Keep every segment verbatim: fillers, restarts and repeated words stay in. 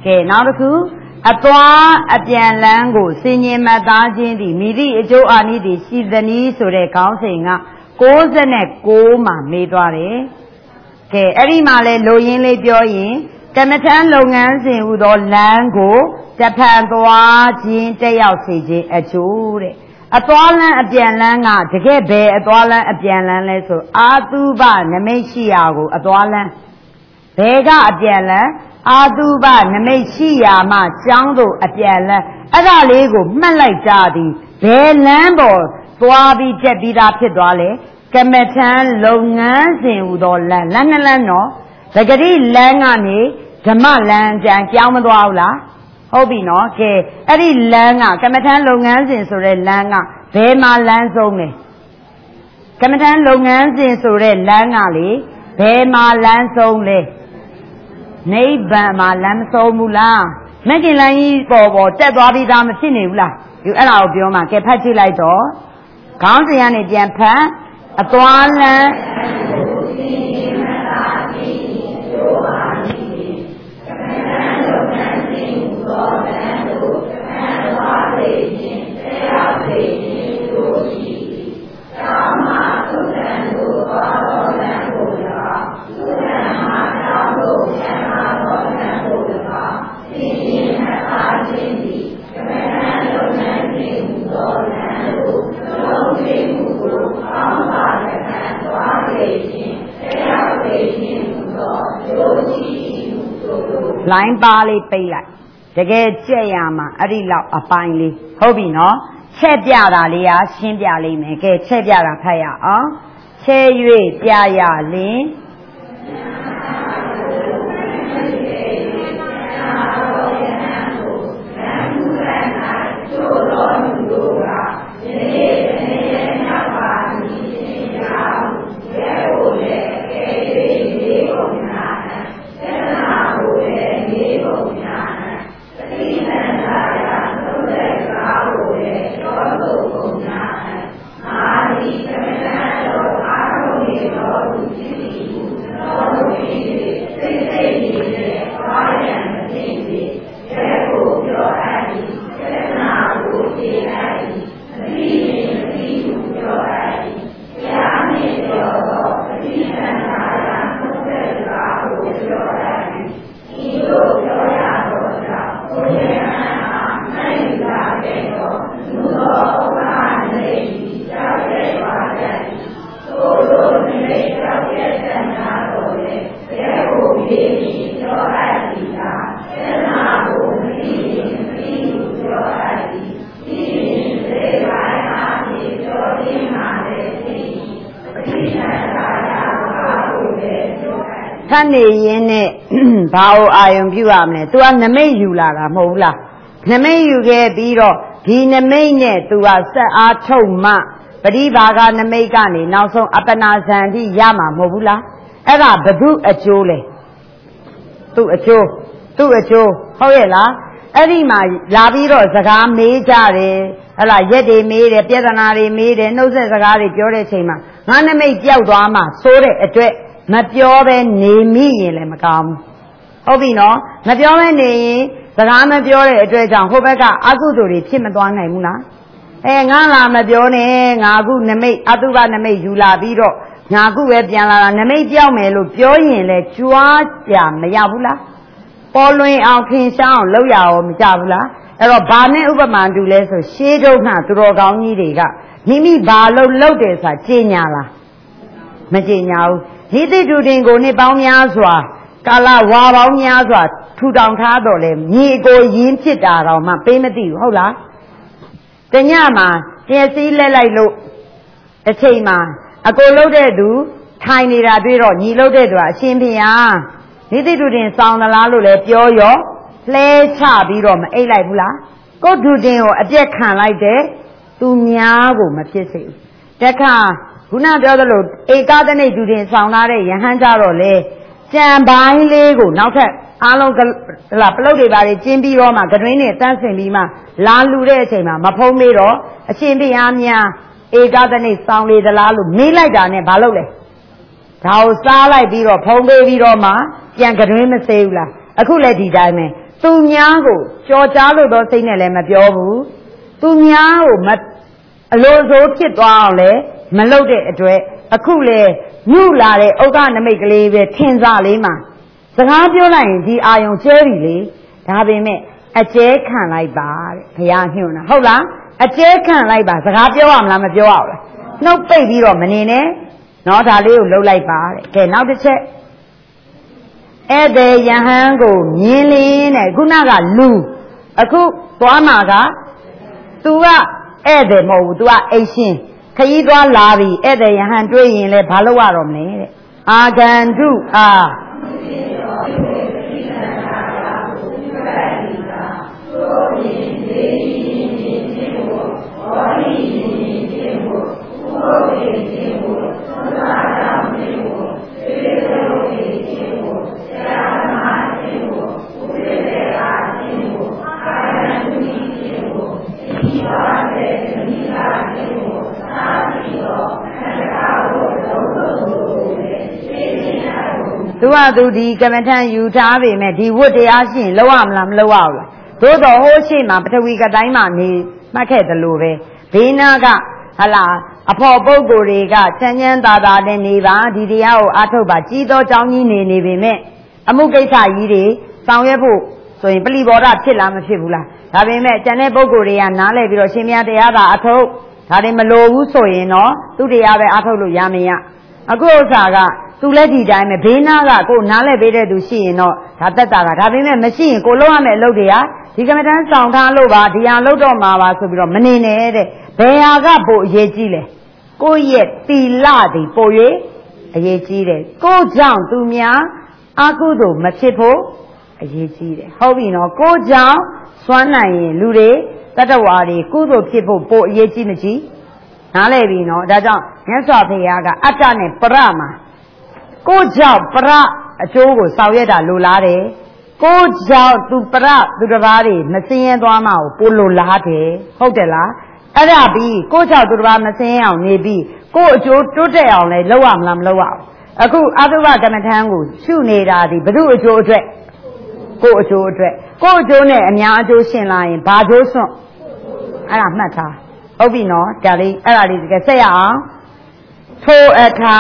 kể nó được cứ à toa à tiền láng của sinh nhiên mà ta trên thì mỹ đi chỗ anh đi thì xin dân ý số để cáo sinh à cố dân này cố mà mê toa đấy kể ở đi mà lên lôi yên lên biểu yên cái mà thằng lông ngắn sinh u đó láng củaจะแพนตัวจีนจะ要谁จีอจูเลยอ่ะตัวนั้นอ่ะเปลี่ยนแล้วอ่ะตะแกเบอ่ะตัวนั้นอ่ะเปลี่ยนแล้วเลยဆိုအာတုဘနမိတ်ရှိရာကိုอ่ะตัวนั้นဘယ်ကအเปลี่ยนလဲအာတုဘနမိတ်ရှိရာမှာကျောင်းတို့အပြန်လဲအဲ့ဒါလေးကိုမှတ်လိုက်ကြသည်ဘယ်လမ်းပေါ်သွားပြီးတက်ပြီးသားဖြစ်သွားလဲကမ္မထံလုပ်ငန်းစဉ်ဟူသောလမ်းလမ်းနှစ်လမ်းနော်သဂတိလမ်းကနေဓမ္မလမ်းကျန်ကြောင်းမသွားဘူးလားဟုတ်ပြီနော်ကဲအဲ့ဒီလမ်းကကမ္မထံလုပ်ငန်းစဉ်ဆိုတဲ့လမ်းကဘယ်မှာလမ်းဆုံးလဲကမ္မထံလုပ်ငန်းစဉ်ဆိုတဲ့လမ်းကလေဘယ်မှာလမ်းဆုံးလဲနိဗ္ဗာန်မှာလမ်းမဆုံးဘူးလားမဂ္ဂင်လမ်းကြီးပေါ်ပေါ်တက်သွားပြီးသားမဖြစ်နေဘူးလားဒီအဲ့ဒါကိုပြောမှာကဲဖတ်ကြည့်လိုက်တော့ခေါင်းစဉ်ကနေပြန်ဖတ်အသွားလမ်းလိုင်းပါလေးပိတ်လိုက်တကယ်ကြက်ရမှာအဲ့ဒီလောက်အပိုင်းလေးဟုတ်ပြီနော်ချက်ပြတာလေးဟာရှင်းပြလိမ့်မယ်ကဲချက်ပြတာဖတ်ရအောင်ချက်၍ပြရလင်ท่านနေရင်းနဲ့ဘာကိုအာယုံပြုရမလဲ तू ကနမိတ်ယူလာတာမဟုတ်ဘူးလားနမိတ်ယူခဲ့ပြီးတော့ဒီနမိတ်နဲ့ तू ကဆက်အားထုတ်မှပရိဘာဂနမိတ်ကနေနောက်ဆုံးအပနာဇံတိရမှာမဟုတ်ဘူးလားအဲ့ဒါဘု து အကျိုးလေသူ့အကျိုးသူ့အကျိုးဟုတ်ရဲ့လားအဲ့ဒီမှာလာပြီးတော့စကားမေးကြတယ်ဟဲ့လားရက်တွေမေးတယ်ပြဿနာတွေမေးတယ်နှုတ်ဆက်စကားတွေပြောတဲ့အချိန်မှာငါနမိတ်ပြောက်သွားမှဆိုးတဲ့အတွက်မပြောပဲနေမိရင်လည်းမကောင်းဘူးဟုတ်ပြီနော်မပြောပဲနေရင်စကားမပြောတဲ့အတွက်ကြောင့်ဟိုဘက်ကအကုသိုလ်တွေဖြစ်မသွားနိုင်ဘူးလားအဲငါလာမပြောနဲ့ငါခုနမိတ်အတုပနမိတ်ယူလာပြီးတော့ငါခုပဲပြန်လာတာနမိတ်ပြောက်မယ်လို့ပြောရင်လည်းကြွားကြမရဘူးလားပေါ်လွင်အောင်ခင်ရှားအောင်လုပ်ရအောင်မကြဘူးလားအဲ့တော့ဘာနဲ့ဥပမာတူလဲဆိုရှေးတုန်းကသူတော်ကောင်းကြီးတွေကမိမိဘာလို့လုပ်တယ်ဆိုတာကြင်ညာလားမကြင်ညာဘူးဒီတိတူတင်ကိုနှစ်ပေါင်းများစွာကာလဝါပေါင်းများစွာထူထောင်ထားတော့လေမြေကိုရင်းဖြစ်တာတော့မှပေးမသိဘူးဟုတ်လားတညမှာပြည့်စည်လက်လိုက်လို့တစ်ချိန်မှာအကိုလှုပ်တဲ့သူထိုင်နေတာတွေ့တော့ညီလှုပ်တဲ့သူကအရှင်ဖေဟာဒီတိတူတင်စောင်းသလားလို့လည်းပြောရောလှဲချပြီးတော့မအိတ်လိုက်ဘူးလားကိုတူတင်ကိုအပြက်ခံလိုက်တဲ့သူများကိုမဖြစ်စေဘူးတခါခုနပြောသလိုဧကသနိတူတင်ဆောင်လာတဲ့ယဟန်ကြတော့လေကြံပိုင်းလေးကိုနောက်ထပ်အားလုံးဟလာပလုတ်တွေပါတွေကျင်းပြီးတော့မှကတွင်းတွေတန်းဆင်ပြီးမှလာလူတဲ့အချိန်မှာမဖုံးမေးတော့အရှင်ဘုရားများဧကသနိဆောင်လေသလားလို့မေးလိုက်တာနဲ့ဘာလုပ်လဲဒါကိုစားလိုက်ပြီးတော့ဖုံးပေးပြီးတော့မှပြန်ကတွင်းမစေးဘူးလားအခုလည်းဒီတိုင်းပဲသူများကိုကြော်ကြားလို့တော့စိတ်နဲ့လည်းမပြောဘူးသူများကိုမအလိုစိုးဖြစ်သွားအောင်လည်းမလုပ်တဲ့အတွက်အခုလေညှူလာတဲ့ဥက္ကနမိတ်ကလေးပဲထင်စားလေးမှာစကားပြောလိုက်ရင်ဒီအာယုံကျဲပြီလေဒါပေမဲ့အကျဲခံလိုက်ပါတဲ့ဘုရားညွှန်တာဟုတ်လားအကျဲခံလိုက်ပါစကားပြောရမလားမပြောရဘူးလားနှုတ်ပိတ်ပြီးတော့မနေနဲ့နော်ဒါလေးကိုလှုပ်လိုက်ပါတဲ့ကဲနောက်တစ်ချက်ဧည့်သည်ယဟန်ကိုမြင်လင်းတဲ့ခုနကလူအခုသွားမှာက तू ကဧည့်သည်မဟုတ်ဘူး तू ကအိမ်ရှင်ခရီးသွားလာပြီဧည့်သည်ယဟန်တွေ့ရင်လည်းဘာလုပ်ရတော့မလဲတဲ့အာဂန္တုအာသူကသူဒီကမ္မထံယူထားပေမဲ့ဒီဝတ်တရားရှိရင်လောက်ရမလားမလောက်ရဘူးလားသို့တော်ဟိုးရှိမှပထဝီကတိုင်းမှာနေမှတ်ခဲ့တယ်လို့ပဲဘေးနာကဟလာအဖော်ပုဂ္ဂိုလ်တွေကချမ်းချမ်းသာသာနဲ့နေပါဒီတရားကိုအားထုတ်ပါကြီးသောကြောင်းကြီးနေနေပေမဲ့အမှုကိစ္စကြီးတွေဆောင်ရွက်ဖို့ဆိုရင်ပလီဘောဓဖြစ်လားမဖြစ်ဘူးလားဒါပေမဲ့ကျန်တဲ့ပုဂ္ဂိုလ်တွေကနားလဲပြီးတော့ရှင်မြတ်တရားသာအထုတ်ဒါတွေမလိုဘူးဆိုရင်တော့သူတရားပဲအားထုတ်လို့ရမရအခုဥစ္စာကသူလည်းဒီတိုင်းပဲဘေးနာကကိုနားလဲပေးတဲ့သူရှိရင်တော့ဒါသက်တာကဒါပေမဲ့မရှိရင်ကိုလုံးရမယ့်အလုပ်တွေကဒီကမ္မဋ္ဌာန်းဆောင်ထားလို့ပါဒီဟာလုပ်တော့မှာပါဆိုပြီးတော့မနေနဲ့တဲ့ဘယ်ဟာကပိုအရေးကြီးလဲကိုယ့်ရဲ့သီလတွေပို၍အရေးကြီးတယ်ကိုယ့်ကြောင့်သူများအကုသို့မဖြစ်ဖို့အရေးကြီးတယ်ဟုတ်ပြီနော်ကိုယ့်ကြောင့်စွမ်းနိုင်ရင်လူတွေတတ္တဝါတွေကုသို့ဖြစ်ဖို့ပိုအရေးကြီးမကြီးနားလည်ပြီနော်ဒါကြောင့်မြတ်စွာဘုရားကအတ္တနဲ့ပရမှာကိုယ့်ကြောင့်ပရအကျိုးကိုဆောင်ရွက်တာလိုလားတယ်ကိုယ့်ကြောင့်သူပရသူတစ်ပါးတွေမစင်းရဲသွားမှာကိုပိုလိုလားတယ်ဟုတ်တယ်လားအဲ့ဒါပြီးကိုယ့်ကြောင့်သူတစ်ပါးမစင်းရအောင်နေပြီးကိုယ့်အကျိုးတိုးတက်အောင်လဲလုပ်ရမလားမလုပ်ရဘူးအခုအတုပကမ္မထံကိုရှုနေတာဒီဘု து အကျိုးအတွက်ကိုယ့်အကျိုးအတွက်ကိုယ့်အကျိုးနဲ့အများအကျိုးရှင်လာရင်ဘာကျိုးစွန့်အဲ့ဒါမှတ်ထားဟုတ်ပြီနော်ဒါလေးအဲ့ဒါလေးတကယ်ဆက်ရအောင်ထိုအခါ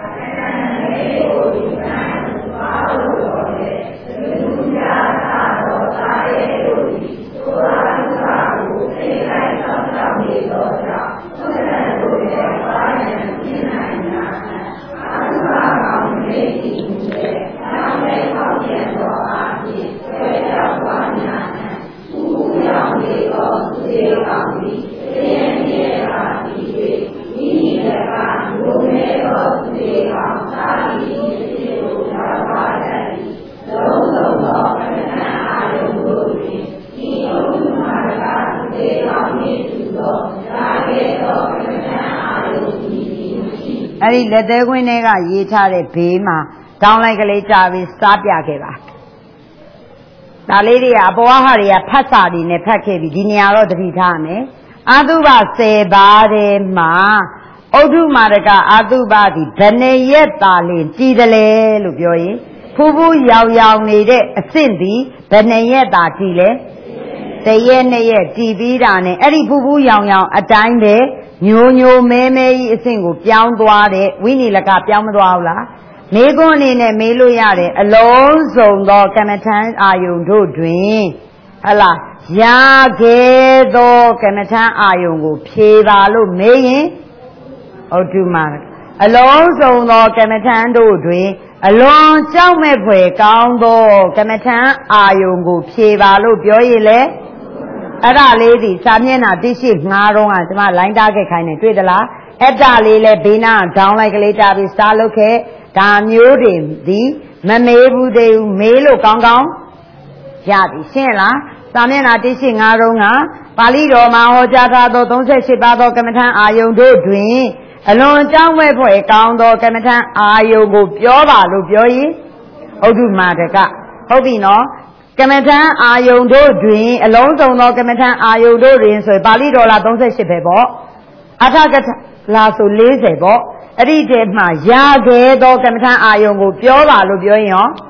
အဲ့ဒီလက်သေးခွင်းတွေကရေးထားတဲ့ဘေးမှာတောင်းလိုက်ကလေးကြာပြီးစားပြခဲ့ပါဒါလေးတွေကအပေါ်ဟာတွေကဖတ်စာတွေနဲ့ဖတ်ခဲ့ပြီးဒီနေရာတော့တတိထားမယ်အာသုဘဆယ်ပါးထဲမှာဩဒုမာရကအာသုဘသည်ဘယ်နှရက်သာလင်ကြည်တယ်လေလို့ပြောရင်ဖူးဖူးရောင်ရောင်နေတဲ့အဆင့်သည်ဘယ်နှရက်သာကြည်လဲတရက်နှစ်ရက်ကြည်ပြီးတာနဲ့အဲ့ဒီဖူးဖူးရောင်ရောင်အတိုင်းပဲညိုညိုမဲမဲကြီးအဆင့်ကိုပြောင်းသွားတဲ့ဝိနိလကပြောင်းမသွားဘူးလားမေခွန်းအနေနဲ့မေးလို့ရတယ်အလုံးစုံသောကမ္မထံအာယုန်တို့တွင်ဟလာရာခဲ့သောကမ္မထံအာယုန်ကိုဖြေပါလို့မေးရင်ဩဒုမာအလုံးစုံသောကမ္မထံတို့တွင်အလွန်ကြောက်မဲ့ဖွယ်ကောင်းသောကမ္မထံအာယုန်ကိုဖြေပါလို့ပြောရင်လေအဲ့ဒါလေးဒီစာမျက်နှာသိရှိငါးတော့ကကျွန်မလိုင်းတားခဲ့ခိုင်းနေတွေ့သလားအဲ့ဒါလေးလဲဘေးနားဒေါင်းလိုက်ကလေးတာပြီးစတားလုပ်ခဲ့ဒါမျိုးတွေဒီမမေးဘူးသေးဘူးမေးလို့ကောင်းကောင်းရပြီရှင်းလားစာမျက်နှာသိရှိငါးတော့ကပါဠိတော်မှာဟောကြားထားသောသုံးဆယ်ရှစ်ပါးသောကမ္မထံအာယုန်တို့တွင်အလွန်ကြောင်းမဲ့ဖွယ်ကောင်းသောကမ္မထံအာယုန်ကိုပြောပါလို့ပြောရင်ဩဒုမာတကဟုတ်ပြီနော်ကမ္မထံအာယုန်တို့တွင်အလုံးစုံသောကမ္မထံအာယုန်တို့တွင်ဆိုရင်ပါဠိတော်လားသုံးဆယ်ရှစ်ပဲပေါ့အထကလာဆိုလေးဆယ်ပေါ့အဲ့ဒီတည်းမှာရာခဲ့သောကမ္မထံအာယုန်ကိုပြောပါလို့ပြောရင်ရောဩ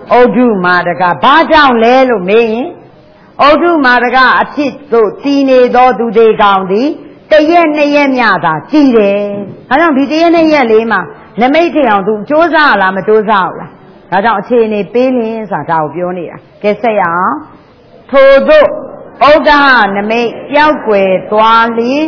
ဩဒုမာတကဘာကြောင့်လဲလို့မေးရင်ဩဒုမာတကအဖြစ်တို့တည်နေသောသူတွေကောင်သည်တရက်နှစ်ရက်မြတာကြည်တယ်ဒါကြောင့်ဒီတရက်နှစ်ရက်လေးမှာနမိတ်ထင်အောင်သူစ조사လားမစ조사ဘူးလားဒါကြောင့်အခြေအနေပေးလင်းဆိုတာဒါကိုပြောနေတာကဲဆက်ရအောင်ထို့သို့ဩဒဟနမိတ်ပျောက်ကွယ်သွားလျင်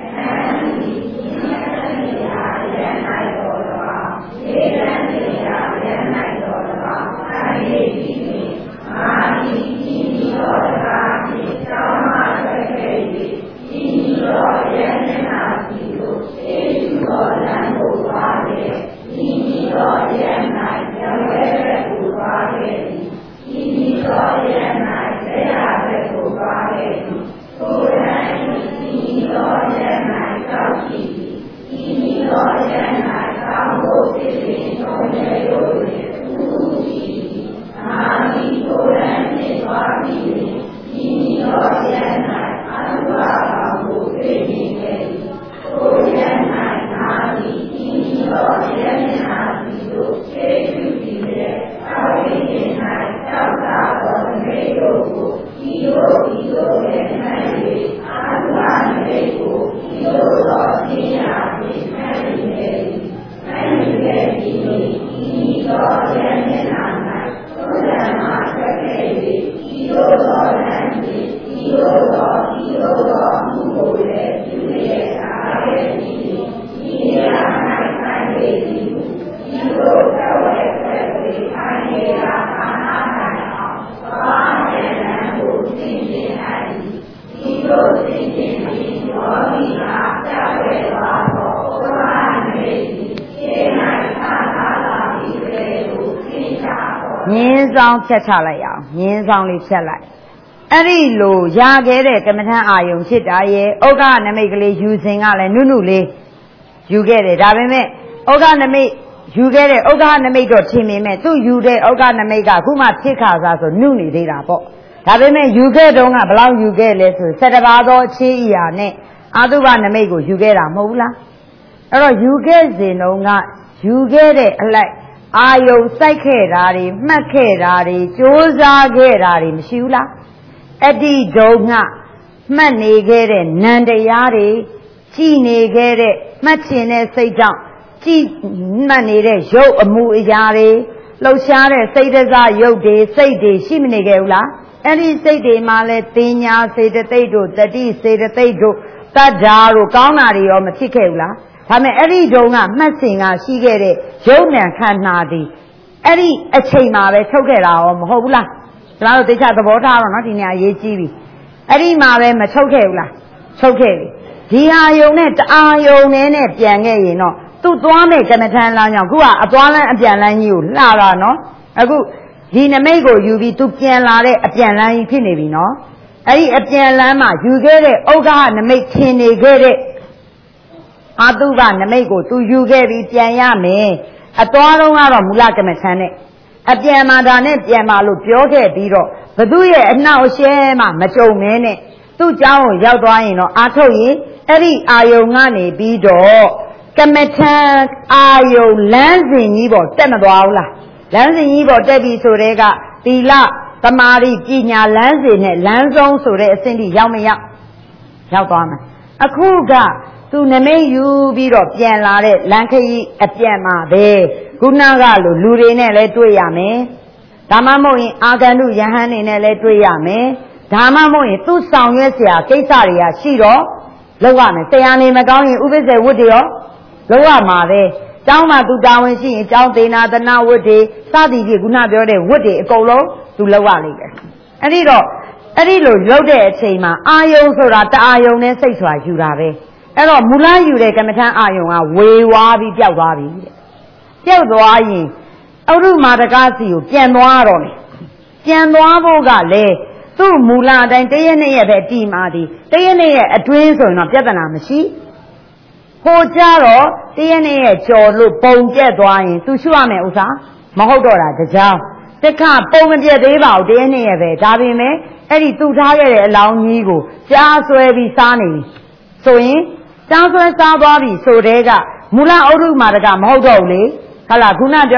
မြင်းဆောင်ဖြတ်ချလိုက်အောင်မြင်းဆောင်လေးဖြတ်လိုက်အဲ့ဒီလိုရခဲ့တဲ့ကမ္မထအာယုံဖြစ်တာရဲ့ဩဃနမိတ်ကလေးယူစဉ်ကလည်းနုနုလေးယူခဲ့တယ်ဒါပေမဲ့ဩဃနမိတ်ယူခဲ့တဲ့ဩဃနမိတ်တော့ထင်မိမဲ့သူ့ယူတဲ့ဩဃနမိတ်ကခုမှဖြစ်ခါစားဆိုနုနေသေးတာပေါ့ဒါပေမဲ့ယူခဲ့တုန်းကဘယ်လောက်ယူခဲ့လဲဆိုဆယ်တပါးသောအခြေအရာနဲ့အာတုဘနမိတ်ကိုယူခဲ့တာမဟုတ်ဘူးလားအဲ့တော့ယူခဲ့စဉ်တုန်းကယူခဲ့တဲ့အလိုက်အာယုံစိုက်ခဲ့တာတွေမှတ်ခဲ့တာတွေကြိုးစားခဲ့တာတွေမရှိဘူးလားအဲ့ဒီတုန်းကမှတ်နေခဲ့တဲ့နံတရားတွေကြည်နေခဲ့တဲ့မှတ်ချင်တဲ့စိတ်ကြောင့်ကြည်မှတ်နေတဲ့ရုပ်အမူအရာတွေလှုပ်ရှားတဲ့စိတ်တစားရုပ်တွေစိတ်တွေရှိမနေခဲ့ဘူးလားအဲ့ဒီစိတ်တွေမှာလဲတင်ညာစေတသိက်တို့တတိစေတသိက်တို့တတ္တာတို့ကောင်းတာတွေရောမဖြစ်ခဲ့ဘူးလားဒါမဲ့အဲ့ဒီတုန်းကမှတ်စဉ်ကရှိခဲ့တဲ့ရုပ်နံခန္ဓာဒီအဲ့ဒီအချိန်မှာပဲထုတ်ခဲ့တာရောမဟုတ်ဘူးလားကျွန်တော်တို့သိချသဘောထားတော့နော်ဒီနေရာရေးကြည့်ပြီအဲ့ဒီမှာပဲမထုတ်ခဲ့ဘူးလားထုတ်ခဲ့ပြီဒီဟာယုံနဲ့တအားယုံနဲ့နဲ့ပြန်ခဲ့ရင်တော့သူ့သွားမဲ့ကမ္မထန်လမ်းကြောင့်ခုကအသွားလမ်းအပြန်လမ်းကြီးကိုလှတာနော်အခုဒီနမိတ်ကိုယူပြီးသူပြန်လာတဲ့အပြန်လမ်းကြီးဖြစ်နေပြီနော်အဲ့ဒီအပြန်လမ်းမှာယူခဲ့တဲ့ဩဃနမိတ်ထင်နေခဲ့တဲ့အာတုဘနမိတ်ကိုသူယူခဲ့ပြီးပြန်ရမယ်အသွားတော့ကတော့မူလကမ္မထန်နဲ့အပြန်မှာဒါနဲ့ပြန်ပါလို့ပြောခဲ့ပြီးတော့ဘသူရဲ့အနှောက်အယှဲမှမကြုံမဲနဲ့သူ့เจ้าကိုရောက်သွားရင်တော့အာထုတ်ရင်အဲ့ဒီအာယုံကနေပြီးတော့ကမ္မထန်အာယုံလမ်းစဉ်ကြီးပေါ်တက်မသွားဘူးလားလမ်းစဉ်ကြီးပေါ်တက်ပြီဆိုတဲ့ကသီလသမာဓိပညာလမ်းစဉ်နဲ့လမ်းဆုံးဆိုတဲ့အဆင့်ထိရောက်မရောက်ရောက်သွားမှာအခုကသူနမိတ်ယူပြီးတော့ပြန်လာတဲ့လမ်းခရီးအပြန်မှာပဲခုနကလိုလူတွေနဲ့လည်းတွေ့ရမယ်ဒါမှမဟုတ်ရင်အာဂန္တုယဟန်နေနဲ့လည်းတွေ့ရမယ်ဒါမှမဟုတ်ရင်သူ့ဆောင်ရွက်เสียကိစ္စတွေကရှိတော့လောက်ရမယ်တရားနေမကောင်းရင်ဥပ္ပဇေဝတ်တွေရောလောက်ရမှာပဲကျောင်းမှာသူတာဝန်ရှိရင်ကျောင်းသေနာသနာဝတ်တွေစသည်ဖြင့်ခုနပြောတဲ့ဝတ်တွေအကုန်လုံးသူလောက်ရလိမ့်မယ်အဲ့ဒီတော့အဲ့ဒီလိုလောက်တဲ့အချိန်မှာအာယုံဆိုတာတအာယုံနဲ့စိတ်ဆိုတာယူတာပဲအဲ့တော့မူလယူတဲ့ကမ္မထအာယုံကဝေဝါးပြီးပျောက်သွားပြီတဲ့ပျောက်သွားရင်ဩရုမာတကစီကိုပြန်သွားတော့မယ်ပြန်သွားဖို့ကလည်းသူ့မူလအတိုင်းတရက်နှစ်ရက်ပဲတည်မာသည်တရက်နှစ်ရက်အတွင်းဆိုရင်တော့ပြဿနာမရှိဟိုကြတော့တရက်နှစ်ရက်ကြော်လို့ပုံပြက်သွားရင်သူရှုရမယ်ဥစ္စာမဟုတ်တော့တာကြောင်တခါပုံမပြက်သေးပါဘူးတရက်နှစ်ရက်ပဲဒါပေမဲ့အဲ့ဒီသူ့ထားခဲ့တဲ့အလောင်းကြီးကိုကြားဆွဲပြီးစားနေပြီဆိုရင်ကြားဆွဲစားသွားပြီဆိုတဲ့ကမူလဩရုမာတကမဟုတ်တော့ဘူးလေဟုတ်လားခုနပြောတဲ့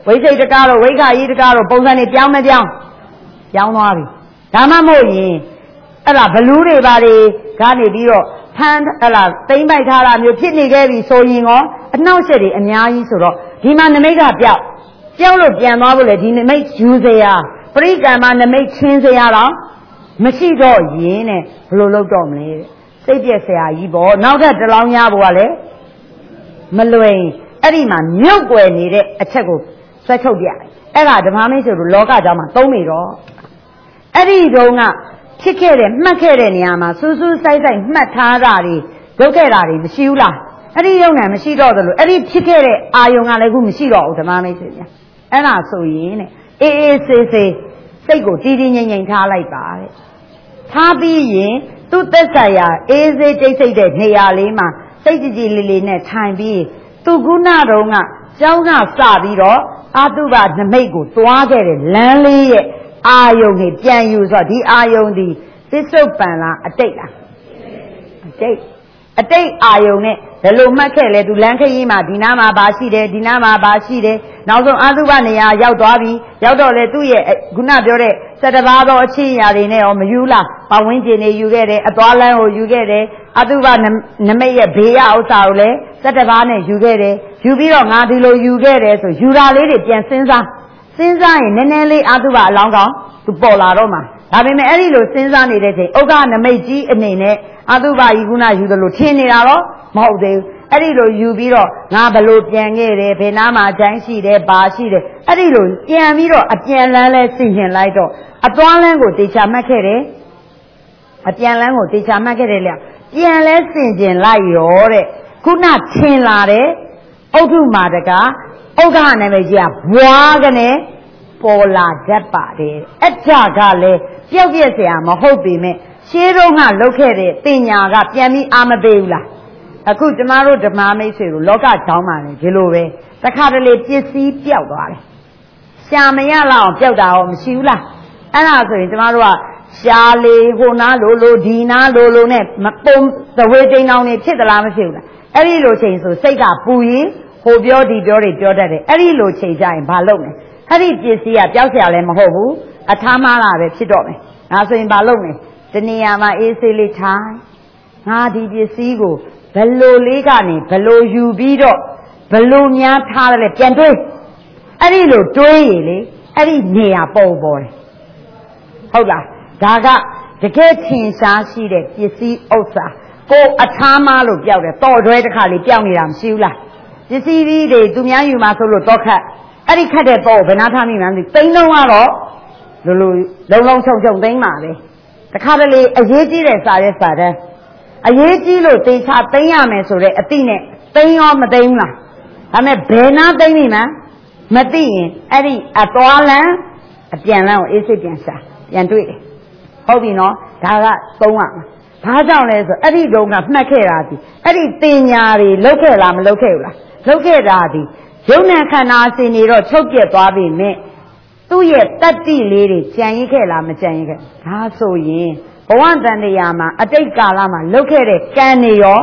ဝိစိတ်တကားတော့ဝိခါကြီးတကားတော့ပုံစံနေပြောင်းမပြောင်းပြောင်းသွားပြီဒါမှမဟုတ်ရင်အဲ့ဒါဘလူးတွေပါတွေကနေပြီးတော့ဖမ်းအဲ့ဒါတိမ့်ပိုက်ထားတာမျိုးဖြစ်နေခဲ့ပြီဆိုရင်ရောအနှောက်အယှက်တွေအများကြီးဆိုတော့ဒီမှာနမိတ်ကပြောက်ပြောက်လို့ပြန်သွားဖို့လေဒီနမိတ်ယူစရာပရိကံမှာနမိတ်ချင်းစရာတော့မရှိတော့ရင်နဲ့ဘယ်လိုလုပ်တော့မလဲစိတ်ပြက်စရာကြီးပေါ့နောက်ထပ်တစ်လောင်းရဖို့ကလည်းမလွယ်အဲ့ဒီမှာမြုပ်ွယ်နေတဲ့အချက်ကိုဆွဲထုတ်ပြအဲ့ဒါဓမ္မမိတ်ဆိုလို့လောကကြောင်းမှာသုံးနေတော့အဲ့ဒီတုန်းကဖြစ်ခဲ့တဲ့မှတ်ခဲ့တဲ့နေရာမှာစူးစူးဆိုင်ဆိုင်မှတ်ထားတာတွေလုပ်ခဲ့တာတွေမရှိဘူးလားအဲ့ဒီယုံနဲ့မရှိတော့သလိုအဲ့ဒီဖြစ်ခဲ့တဲ့အာယုံကလည်းခုမရှိတော့ဘူးဓမ္မမိတ်ဆိုပြန်အဲ့ဒါဆိုရင်တဲ့အေးအေးဆေးဆေးစိတ်ကိုတည်တည်ငြိမ်ငြိမ်ထားလိုက်ပါတဲ့ထားပြီးရင်သူ့သက်ဆိုင်ရာအေးဆေးတိတ်ဆိတ်တဲ့နေရာလေးမှာစိတ်ကြည်ကြည်လေးလေးနဲ့ထိုင်ပြီးသူကုဏတုံးကကျောင်းကစပြီးတော့အာတုဘနမိတ်ကိုသွားခဲ့တဲ့လမ်းလေးရဲ့အာယုံကိုပြန်ယူဆိုတော့ဒီအာယုံဒီသစ္ဆုတ်ပံလားအတိတ်လားအတိတ်အတိတ်အာယုံနဲ့ဘယ်လိုမှတ်ခဲ့လဲသူလမ်းခရီးမှာဒီနားမှာဘာရှိတယ်ဒီနားမှာဘာရှိတယ်နောက်ဆုံးအာသုဘနေရာရောက်သွားပြီရောက်တော့လေသူ့ရဲ့ခုနပြောတဲ့စက်တဘာသောအချင်းအရာတွေနဲ့ရောမယူလားပဝင်းကျင်တွေယူခဲ့တယ်အသွားလမ်းကိုယူခဲ့တယ်အာသုဘနမိတ်ရဲ့ဘေးရဥစ္စာကိုလည်းစက်တဘာနဲ့ယူခဲ့တယ်ယူပြီးတော့ငါဒီလိုယူခဲ့တယ်ဆိုယူတာလေးတွေပြန်စဉ်းစားစဉ်းစားရင်နည်းနည်းလေးအာသုဘအလောင်းကောင်သူပေါ်လာတော့မှာဒါပေမဲ့အဲ့ဒီလိုစဉ်းစားနေတဲ့ချိန်ဥက္ကနမိတ်ကြီးအနေနဲ့အာသုဘကြီးခုနယူသလိုထင်နေတာတော့မဟုတ်သေးဘူးအဲ့ဒီလိုယူပြီးတော့ငါဘလို့ပြန်ခဲ့တယ်ဘယ်နားမှာအတိုင်းရှိတယ်ဘာရှိတယ်အဲ့ဒီလိုပြန်ပြီးတော့အပြန်လန်းလဲဆင်ကျင်လိုက်တော့အသွားလန်းကိုတေချာမှတ်ခဲ့တယ်အပြန်လန်းကိုတေချာမှတ်ခဲ့တယ်လေပြန်လဲဆင်ကျင်လိုက်ရောတဲ့ခုနထင်လာတဲ့ဥဒ္ဓမာတကဥက္ကနာမည်ကြီးကဘွားကနေပေါ်လာတတ်ပါတယ်အဲ့ဒါကလည်းပျောက်ပြက်เสียမဟုတ်ပေမဲ့ရှင်းတော့ကလုတ်ခဲ့တဲ့တင်ညာကပြန်ပြီးအာမပေးဘူးလားအခုကျမတို့ဓမ္မမိတ်ဆွေတို့လောကကြောင်းပါလေဒီလိုပဲတခါတလေပစ္စည်းပျောက်သွားတယ်ရှာမရလောက်အောင်ပျောက်တာရောမရှိဘူးလားအဲ့ဒါဆိုရင်ကျမတို့ကရှာလေဟိုနားလိုလိုဒီနားလိုလိုနဲ့မပုံသဝေတိန်အောင်နေဖြစ်သလားမဖြစ်ဘူးလားအဲ့ဒီလိုချိန်ဆိုစိတ်ကပူရင်ဟိုပြောဒီပြောတွေပြောတတ်တယ်အဲ့ဒီလိုချိန်ကြရင်ဘာလုပ်လဲအဲ့ဒီပစ္စည်းကပျောက်เสียလည်းမဟုတ်ဘူးအထားမားလာပဲဖြစ်တော့မယ်ဒါဆိုရင်ဘာလုပ်လဲတနေရာမှာအေးဆေးလေးထိုင်ငါဒီပစ္စည်းကိုဘလိုလေးကနေဘလိုယူပြီးတော့ဘလိုများထားတယ်လဲပြန်တွေးအဲ့ဒီလိုတွေးရလေအဲ့ဒီနေရာပေါ်ပေါ်တယ်ဟုတ်လားဒါကတကယ်ထင်ရှားရှိတဲ့ပစ္စည်းဥစ္စာကိုအထားမားလို့ပြောက်တယ်တော်တွဲတစ်ခါလေးပြောက်နေတာမရှိဘူးလားပစ္စည်းတွေသူများယူမှာဆိုလို့တော့ခတ်အဲ့ဒီခတ်တဲ့ပေါ်ဘယ်နာထားမိမှန်းသိသိန်းလုံးကတော့လိုလိုလုံလုံချုံချုံသိန်းပါပဲတခါတလေအရေးကြီးတဲ့စာရဲ့စာတန်းအရေးကြီးလို့တေချာသိမ်းရမယ်ဆိုတဲ့အတိနဲ့သိမ်းရောမသိမ်းဘူးလားဒါမဲ့ဘယ်နာသိမ်းနေမှမသိရင်အဲ့ဒီအသွားလန်းအပြန်လန်းကိုအေးစိတ်ပြန်ရှာပြန်တွေ့တယ်ဟုတ်ပြီနော်ဒါကသုံးရမှာဘာကြောင့်လဲဆိုအဲ့ဒီတုန်းကမှတ်ခဲ့တာဒီအဲ့ဒီတင်ညာတွေလုတ်ခဲ့လားမလုတ်ခဲ့ဘူးလားလုတ်ခဲ့တာဒီယုံနဲ့ခန္ဓာစင်နေတော့ချုပ်ပြက်သွားပြီမဲ့သူ့ရဲ့တတ္တိလေးတွေကြံရစ်ခဲ့လားမကြံရစ်ခဲ့ဒါဆိုရင်ဘဝတန်တရားမှာအတိတ်ကာလမှာလုတ်ခဲ့တဲ့ကံတွေရော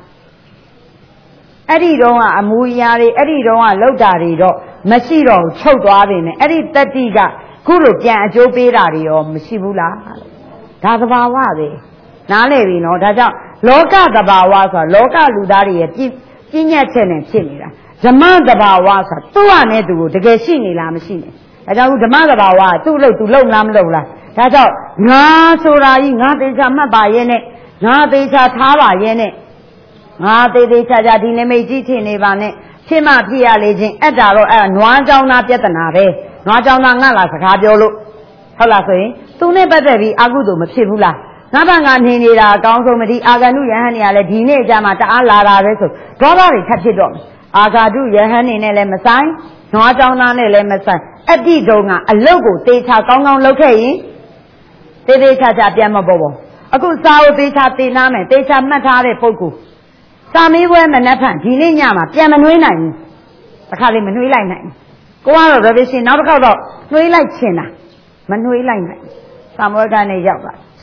အဲ့ဒီတော့ကအမူအရာတွေအဲ့ဒီတော့ကလုတ်တာတွေတော့မရှိတော့ဘူးချုပ်သွားပြီနဲ့အဲ့ဒီတတ္တိကခုလိုပြန်အကျိုးပေးတာတွေရောမရှိဘူးလားဒါသဘာဝပဲနားလည်ပြီနော်ဒါကြောင့်လောကသဘာဝဆိုတာလောကလူသားတွေရဲ့ပြည့်ညတ်ချက်နဲ့ဖြစ်နေတာဓမ္မသဘာဝဆိုတာသူ့ဟာနဲ့သူကိုတကယ်ရှိနေလားမရှိနေဒါကြောင့်ဓမ္မသဘာဝကသူ့လို့သူလုံလားမလုံလားဒါကြောင့်ငါဆိုတာကြီးငါသေချာမှတ်ပါရဲ့နဲ့ငါသေချာထားပါရဲ့နဲ့ငါသေသေးချာချာဒီနမိတ်ကြီးထင်နေပါနဲ့ဖြစ်မှဖြစ်ရလေချင်းအဲ့ဒါတော့အဲ့နွားကြောင်းသားပြဿနာပဲနွားကြောင်းသားငါလားစကားပြောလို့ဟုတ်လားဆိုရင်သူနဲ့ပတ်သက်ပြီးအကုသို့မဖြစ်ဘူးလားငါဘာငါနေနေတာအကောင်းဆုံးမဒီအာဂန္တုယဟန်နေရလဲဒီနေ့အကြမှာတအားလာတာပဲဆိုဒေါသတွေထပ်ဖြစ်တော့မယ်အာဂါတုယဟန်နေနဲ့လည်းမဆိုင်နွားကြောင်းသားနဲ့လည်းမဆိုင်အတိတုံးကအလုတ်ကိုသေချာကောင်းကောင်းလုပ်ခဲ့ရင်သေသေးချာချာပြန်မပေါ်ပေါ်အခုစာကိုသေချာသိနာမယ်သေချာမှတ်ထားတဲ့ပုဂ္ဂိုလ်စာမေးပွဲမနှက်ဖန်ဒီနေ့ညမှာပြန်မနှွေးနိုင်ဘူးတစ်ခါလေးမနှွေးလိုက်နိုင်ကိုကတော့ revision နောက်တစ်ခေါက်တော့နှွေးလိုက်ချင်တာမနှွေးလိုက်နိုင်စာမေးပွဲကနေရောက်သွား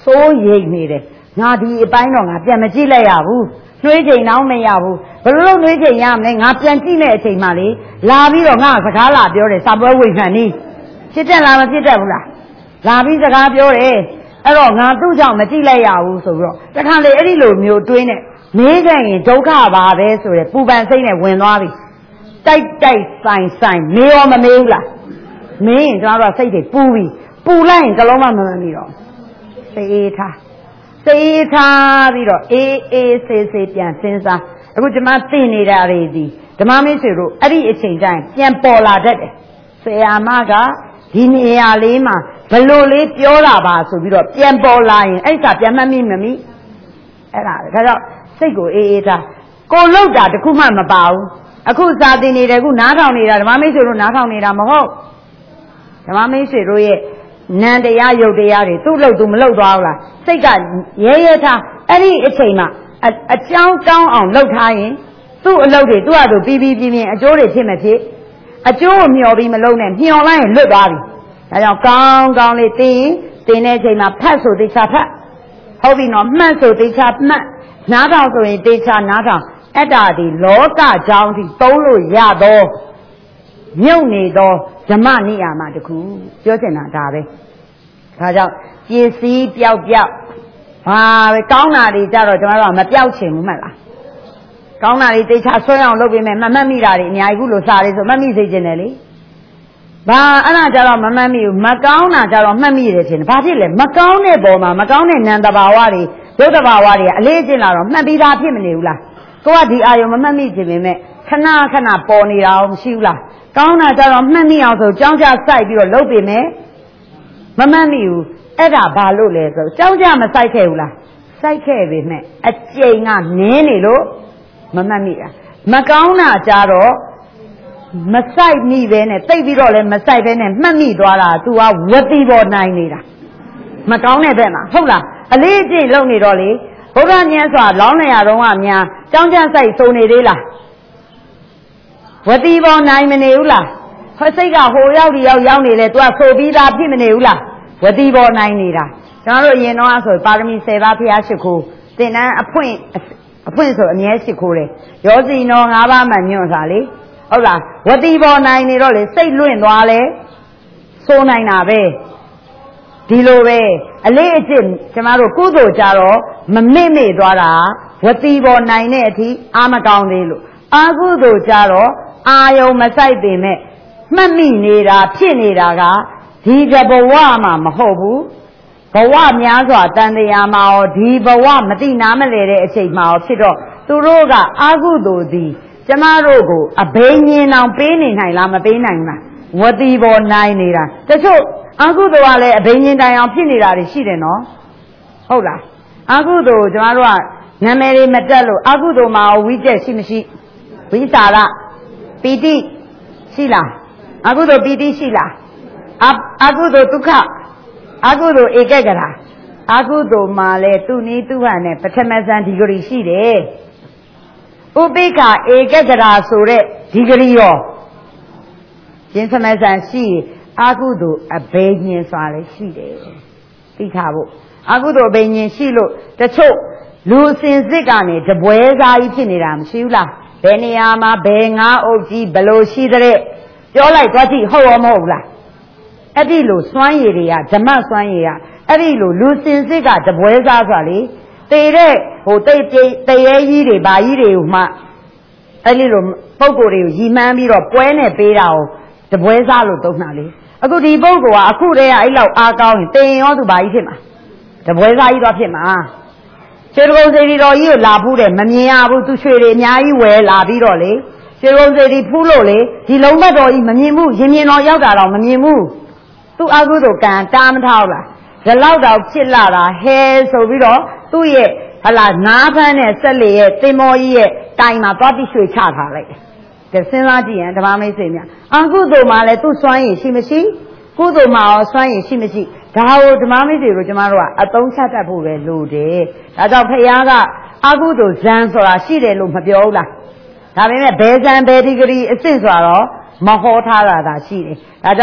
စိုးရိမ်နေတယ်ငါဒီအပိုင်းတော့ငါပြန်မကြည့်လိုက်ရဘူးနှွေးချိန်တော့မရဘူးဘယ်လိုလုပ်နှွေးချိန်ရမလဲငါပြန်ကြည့်တဲ့အချိန်မှလေလာပြီးတော့ငါစကားလာပြောတယ်စာပွဲဝေခံနေဖြစ်တတ်လားမဖြစ်တတ်ဘူးလားလာပြီးစကားပြောတယ်အဲ့တော့ငါသူ့ကြောင့်မကြည့်လိုက်ရဘူးဆိုပြီးတော့တခါလေအဲ့ဒီလိုမျိုးတွေးနေမေးကြရင်ဒုက္ခပါပဲဆိုရယ်ပူပန်စိတ်နဲ့ဝင်သွားပြီတိုက်တိုက်ဆိုင်ဆိုင်မေးရောမမေးဘူးလားမင်းရင်ကျွန်တော်တို့စိတ်တွေပူပြီပူလိုက်ရင်ကလုံးမမမှန်ပြီတော့စိတ်အေးထားစိတ်အေးထားပြီးတော့အေးအေးဆေးဆေးပြန်စဉ်းစားအခုကျွန်မသိနေတာတွေဒီဓမ္မမိတ်ဆွေတို့အဲ့ဒီအချိန်တိုင်းပြန်ပေါ်လာတတ်တယ်ဆရာမကဒီနေရာလေးမှာဘလို့လေးပြောတာပါဆိုပြီးတော့ပြန်ပေါ်လာရင်အဲ့ဒါပြန်မှတ်မိမမိအဲ့ဒါဒါကြောင့်စိတ်ကိုအေးအေးထားကိုလောက်တာတခုမှမပါဘူးအခုစာသင်နေတယ်ခုနားထောင်နေတာဓမ္မမိတ်ဆွေတို့နားထောင်နေတာမဟုတ်ဓမ္မမိတ်ဆွေတို့ရဲ့နံတရားယုတ်တရားတွေသူ့လို့သူမလုပ်သွားဘူးလားစိတ်ကရဲရဲထားအဲ့ဒီအချိန်မှာအကြောင်းကောင်းအောင်လုပ်ထားရင်သူ့အလုပ်တွေသူ့အတူပြီးပြီးပြင်းပြင်းအကျိုးတွေဖြစ်မဖြစ်အကျိုးကိုမျှော်ပြီးမလုပ်နဲ့မျှော်လိုက်ရင်လွတ်သွားပြီဒါကြောင့်ကောင်းကောင်းလေးသိရင်သိတဲ့အချိန်မှာဖတ်ဆိုသိချာဖတ်ဟုတ်ပြီနော်မှတ်ဆိုသိချာမှတ်နားထောင်ဆိုရင်သိချာနားထောင်အဲ့ဒါဒီလောကကြောင်းထိသုံးလို့ရတော့မြုပ်နေသောဓမ္မနိယာမတခုပြောချင်တာဒါပဲဒါကြောင့်ပစ္စည်းပျောက်ပျောက်ဟာပဲကောင်းတာတွေကြတော့ကျွန်တော်တို့ကမပျောက်ချင်ဘူးမှတ်လားကောင်းတာတွေတေချာဆွဲအောင်လုပ်ပေးမယ်မမှတ်မိတာတွေအများကြီးခုလိုစားလေးဆိုမှတ်မိစေချင်တယ်လေဘာအဲ့ဒါကြတော့မမှတ်မိဘူးမကောင်းတာကြတော့မှတ်မိတယ်ချင်းဘာဖြစ်လဲမကောင်းတဲ့ပုံမှာမကောင်းတဲ့နံတဘာဝတွေဒုတဘာဝတွေကအလေးကျင့်လာတော့မှတ်ပြီးသားဖြစ်မနေဘူးလားကိုကဒီအာယုံမမှတ်မိချင်ပေမဲ့ခဏခဏပေါ်နေတာမရှိဘူးလားကောင်းတာကြတော့မှတ်မိအောင်ဆိုကြောင်းကြစိုက်ပြီးတော့လုပ်ပေးမယ်မမှတ်မိဘူးအဲ့ဒါဘာလို့လဲဆိုကြောင်းကြမစိုက်ခဲ့ဘူးလားစိုက်ခဲ့ပေမဲ့အကျိန်ကနင်းနေလို့မမှတ်မိတာမကောင်းတာကြတော့မစိုက်မိပဲနဲ့တိတ်ပြီးတော့လည်းမစိုက်ပဲနဲ့မှတ်မိသွားတာ तू ကဝတိပေါ်နိုင်နေတာမကောင်းတဲ့ဘက်မှာဟုတ်လားအလေးအကျင့်လုပ်နေတော့လေဘုရားမြတ်စွာလောင်းနေရတော့ကများကြောင်းကြစိုက်စုံနေသေးလားဝတိပေါ်နိုင်မနေဘူးလားဟောစိတ်ကဟိုရောက်ဒီရောက်ရောက်နေလေ तू ကဆိုပြီးသားဖြစ်မနေဘူးလားဝတိပေါ်နိုင်နေတာကျွန်တော်တို့အရင်တော့ဆိုပါရမီ၁၀ပါးဖျားရှိခိုးသင်္นานအဖွင့်အဖွင့်ဆိုအမြဲရှိခိုးတယ်ရောစီနော၅ပါးမှညွန့်တာလေဟုတ်လားဝတိပေါ်နိုင်နေတော့လေစိတ်လွင့်သွားလဲစိုးနိုင်တာပဲဒီလိုပဲအလေးအကျင့်ကျမတို့ကုသိုလ်ကြတော့မမေ့မေ့သွားတာဝတိပေါ်နိုင်တဲ့အထိအာမကောင်းသေးလို့အာကုသိုလ်ကြတော့အာယုံမဆိုင်ပေမဲ့မှတ်မိနေတာဖြစ်နေတာကဒီကဘဝမှာမဟုတ်ဘူးဘဝများစွာတန်တရားမှာရောဒီဘဝမတိနာမလဲတဲ့အချိန်မှာရောဖြစ်တော့သူတို့ကအာကုသိုလ်သည်ကျမတို့ကိုအဘိညာဉ်အောင်ပေးနေနိုင်လားမပေးနိုင်လားဝတိပေါ်နိုင်နေတာတချို့အာကုသိုလ်ကလည်းအဘိညာဉ်တိုင်အောင်ဖြစ်နေတာတွေရှိတယ်နော်ဟုတ်လားအာကုသိုလ်ကျမတို့ကနာမည်တွေမတက်လို့အာကုသိုလ်မှာဝိကျက်ရှိမရှိဝိစာရပီတိရှိလားအာကုသိုလ်ပီတိရှိလားအာကုသိုလ်ဒုက္ခအာကုသိုလ်ဧကဂရအာကုသိုလ်မှာလဲသူနည်းသူဟန်နဲ့ပထမဇန်ဒီဂရီရှိတယ်ဥပိ္ခာဧကဂရဆိုတဲ့ဒီဂရီရောရှင်သမဇန်ရှိအာကုသိုလ်အဘိညာဉ်စွာလည်းရှိတယ်သိထားဖို့အာကုသိုလ်အဘိညာဉ်ရှိလို့တချို့လူစင်စစ်ကနေတပွဲစားကြီးဖြစ်နေတာမရှိဘူးလားဘယ်နေရာမှာဘယ်ငါးအုပ်ကြီးဘလို့ရှိတဲ့ပြောလိုက်သွားကြည့်ဟုတ်ရောမဟုတ်ဘူးလားအဲ့ဒီလိုစွမ်းရည်တွေကဓမ္မစွမ်းရည်ကအဲ့ဒီလိုလူစင်စစ်ကတပွဲစားဆိုတာလေတေတဲ့ဟိုတိတ်တရေကြီးတွေဘာကြီးတွေကိုမှအဲ့ဒီလိုပုံကိုယ်တွေကိုရီမှန်းပြီးတော့ပွဲနဲ့ပေးတာကိုတပွဲစားလို့သုံးတာလေအခုဒီပုံကအခုတည်းကအဲ့လောက်အားကောင်းရင်တင်ရောသူဘာကြီးဖြစ်မှာတပွဲစားကြီးတော့ဖြစ်မှာရွှေကုံစေတီတော်ကြီးကိုလာဖူးတယ်မမြင်ရဘူးသူရွှေတွေအများကြီးဝယ်လာပြီးတော့လေရွှေကုံစေတီဖူးလို့လေဒီလုံးဘက်တော်ကြီးမမြင်ဘူးရင်မြင်တော်ရောက်တာတော့မမြင်ဘူးသူအကုသိုလ်ကံတားမထောက်လားဒီလောက်တော့ဖြစ်လာတာဟဲဆိုပြီးတော့သူ့ရဲ့ဟလာငါးဖန်းနဲ့ဆက်လေရဲ့တင်မောကြီးရဲ့တိုင်မှာသွားပြီးရွှေချထားလိုက်တယ်စဉ်းစားကြည့်ရင်ဓမ္မမိတ်ဆွေများအကုသိုလ်မှာလည်းသူ့စွမ်းရည်ရှိမရှိကုသိုလ်မှာရောစွမ်းရည်ရှိမရှိဒါကိုဓမ္မမိတ်ဆွေတို့ကျမတို့ကအသုံးချတတ်ဖို့ပဲလိုတယ်ဒါကြောင့်ဖခင်ကအကုသိုလ်ဇံဆိုတာရှိတယ်လို့မပြောဘူးလားဒါပေမဲ့ဘယ်ဇံဘယ်ဒီဂရီအစ်စ်ဆိုတော့မဟောထားတာသာရှိတယ်ဒါကြောင့်